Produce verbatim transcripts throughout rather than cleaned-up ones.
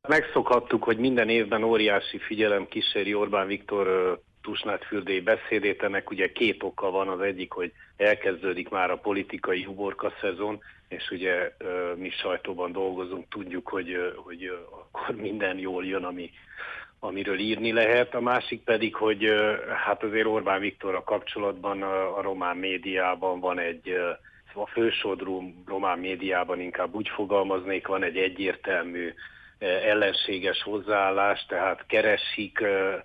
Megszokhattuk, hogy minden évben óriási figyelem kíséri Orbán Viktor Tusnádfürdői beszédét. Ennek ugye két oka van. Az egyik, hogy elkezdődik már a politikai uborka szezon, és ugye mi sajtóban dolgozunk, tudjuk, hogy, hogy akkor minden jól jön, ami, amiről írni lehet. A másik pedig, hogy hát azért Orbán Viktorral kapcsolatban a, a román médiában van egy, a fősodrú román médiában inkább úgy fogalmaznék, van egy egyértelmű ellenséges hozzáállás, tehát keresik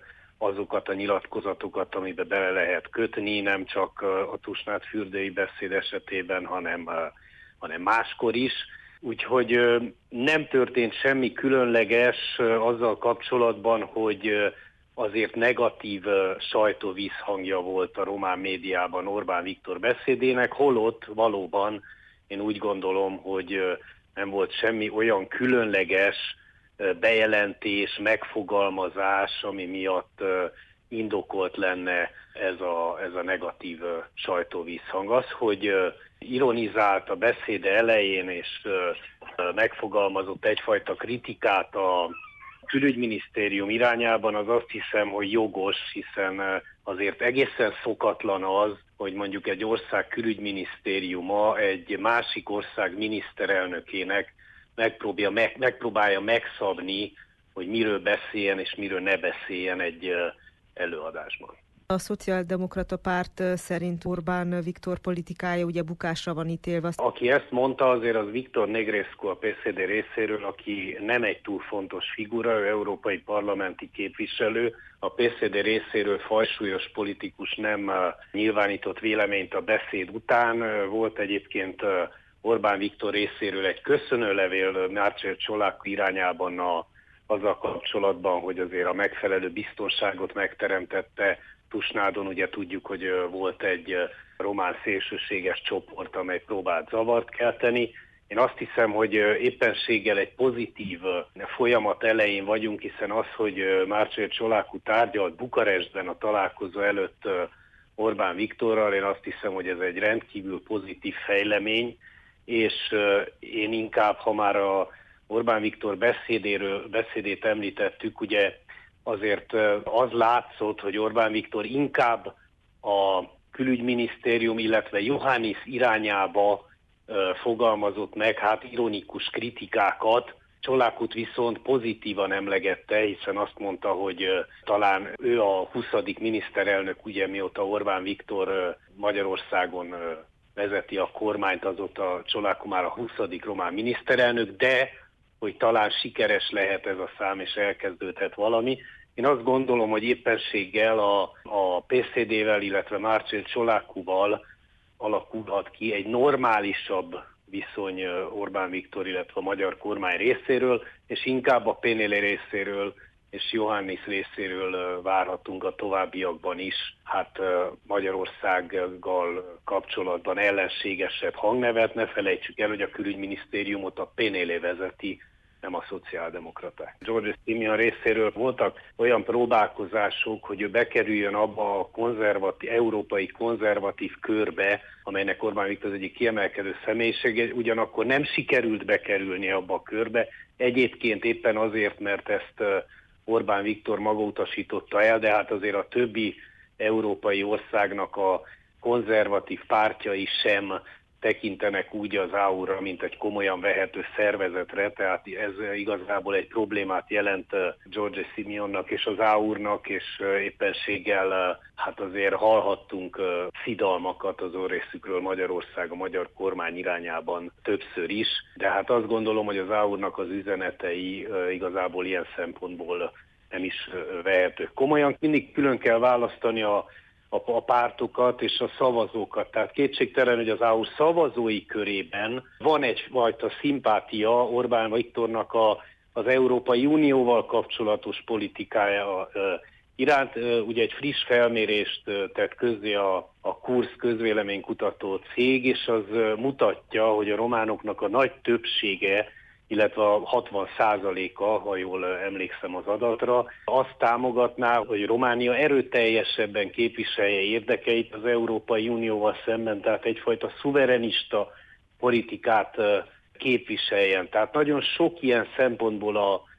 azokat a nyilatkozatokat, amiben bele lehet kötni, nem csak a Tusnádfürdői beszéd esetében, hanem, hanem máskor is. Úgyhogy nem történt semmi különleges azzal kapcsolatban, hogy azért negatív sajtóvízhangja volt a román médiában Orbán Viktor beszédének, holott valóban én úgy gondolom, hogy nem volt semmi olyan különleges bejelentés, megfogalmazás, ami miatt indokolt lenne ez a, ez a negatív sajtóvízhang. Az, hogy ironizált a beszéde elején, és megfogalmazott egyfajta kritikát a külügyminisztérium irányában, az azt hiszem, hogy jogos, hiszen azért egészen szokatlan az, hogy mondjuk egy ország külügyminisztériuma egy másik ország miniszterelnökének megpróbálja, meg, megpróbálja megszabni, hogy miről beszéljen és miről ne beszéljen egy előadásban. A Szociáldemokrata Párt szerint Orbán Viktor politikája ugye bukásra van ítélve. Aki ezt mondta, azért az Viktor Negrescu a pé cé dé részéről, aki nem egy túl fontos figura, ő európai parlamenti képviselő. A pé cé dé részéről fajsúlyos politikus nem nyilvánított véleményt a beszéd után. Volt egyébként Orbán Viktor részéről egy köszönőlevél Marcel Ciolacu irányában a, azzal kapcsolatban, hogy azért a megfelelő biztonságot megteremtette Tusnádon. Ugye tudjuk, hogy volt egy román szélsőséges csoport, amely próbált zavart kelteni. Én azt hiszem, hogy éppenséggel egy pozitív folyamat elején vagyunk, hiszen az, hogy Marcel Ciolacu tárgyalt Bukarestben a találkozó előtt Orbán Viktorral, én azt hiszem, hogy ez egy rendkívül pozitív fejlemény, és én inkább, ha már a Orbán Viktor beszédéről, beszédét említettük, ugye azért az látszott, hogy Orbán Viktor inkább a külügyminisztérium, illetve Iohannis irányába fogalmazott meg, hát ironikus kritikákat. Ciolacut viszont pozitívan emlegette, hiszen azt mondta, hogy talán ő a huszadik miniszterelnök, ugye mióta Orbán Viktor Magyarországon vezeti a kormányt, azóta Ciolacu már a huszadik román miniszterelnök, de hogy talán sikeres lehet ez a szám, és elkezdődhet valami. Én azt gondolom, hogy éppenséggel a, a pé cé dé-vel, illetve Marcel Ciolacuval alakulhat ki egy normálisabb viszony Orbán Viktor, illetve a magyar kormány részéről, és inkább a pé en el részéről és Iohannis részéről várhatunk a továbbiakban is, hát Magyarországgal kapcsolatban ellenségesebb hangnevet. Ne felejtsük el, hogy a külügyminisztériumot a pé en el vezeti, nem a szociáldemokraták. George Simeon részéről voltak olyan próbálkozások, hogy ő bekerüljön abba a konzervatív, európai konzervatív körbe, amelynek Orbán Viktor az egyik kiemelkedő személyisége, ugyanakkor nem sikerült bekerülni abba a körbe. Egyébként éppen azért, mert ezt Orbán Viktor maga utasította el, de hát azért a többi európai országnak a konzervatív pártjai sem tekintenek úgy az á u-ra, mint egy komolyan vehető szervezetre, tehát ez igazából egy problémát jelent George Simeonnak és az á u-nak, és éppenséggel hát azért hallhattunk szidalmakat az ő részükről Magyarország, a magyar kormány irányában többször is, de hát azt gondolom, hogy az á u-nak az üzenetei igazából ilyen szempontból nem is vehetők komolyan. Mindig külön kell választani a a pártokat és a szavazókat. Tehát kétségtelen, hogy az á u szavazói körében van egyfajta szimpátia Orbán Viktornak a, az Európai Unióval kapcsolatos politikája iránt. Ugye egy friss felmérést tett közzé a, a Kursz közvéleménykutató cég, és az mutatja, hogy a románoknak a nagy többsége, illetve a hatvan százaléka, ha jól emlékszem az adatra, azt támogatná, hogy Románia erőteljesebben képviselje érdekeit az Európai Unióval szemben, tehát egyfajta szuverenista politikát képviseljen. Tehát nagyon sok ilyen szempontból a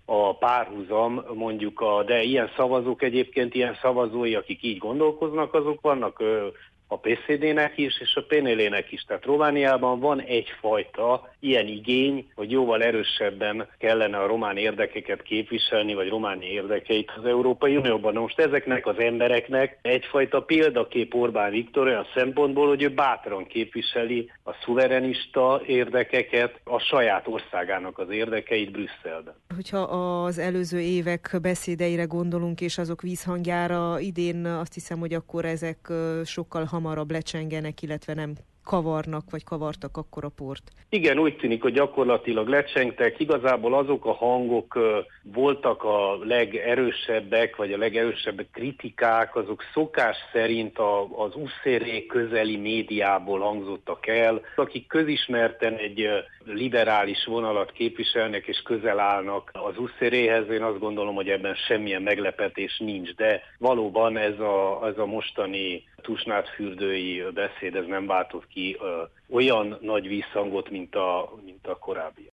a párhuzam, mondjuk a, de ilyen szavazók egyébként, ilyen szavazói, akik így gondolkoznak, azok vannak a pé cé dé-nek is, és a pé en el-nek is. Tehát Romániában van egyfajta ilyen igény, hogy jóval erősebben kellene a román érdekeket képviselni, vagy Románia érdekeit az Európai Unióban. Na most ezeknek az embereknek egyfajta példakép Orbán Viktor olyan szempontból, hogy ő bátran képviseli a szuverenista érdekeket, a saját országának az érdekeit Brüsszelben. Hogyha az előző évek beszédeire gondolunk, és azok vízhangjára, idén azt hiszem, hogy akkor ezek sokkal hamarabb lecsengenek, illetve nem kavarnak, vagy kavartak akkor a port. Igen, úgy tűnik, hogy gyakorlatilag lecsengtek. Igazából azok a hangok voltak a legerősebbek, vagy a legerősebb kritikák, azok szokás szerint az uszéré közeli médiából hangzottak el, akik közismerten egy liberális vonalat képviselnek és közel állnak az uszéréhez. Én azt gondolom, hogy ebben semmilyen meglepetés nincs, de valóban ez a, ez a mostani tusnádfürdői beszéd, ez nem váltott ki ö, olyan nagy visszhangot, mint a, mint a korábbi.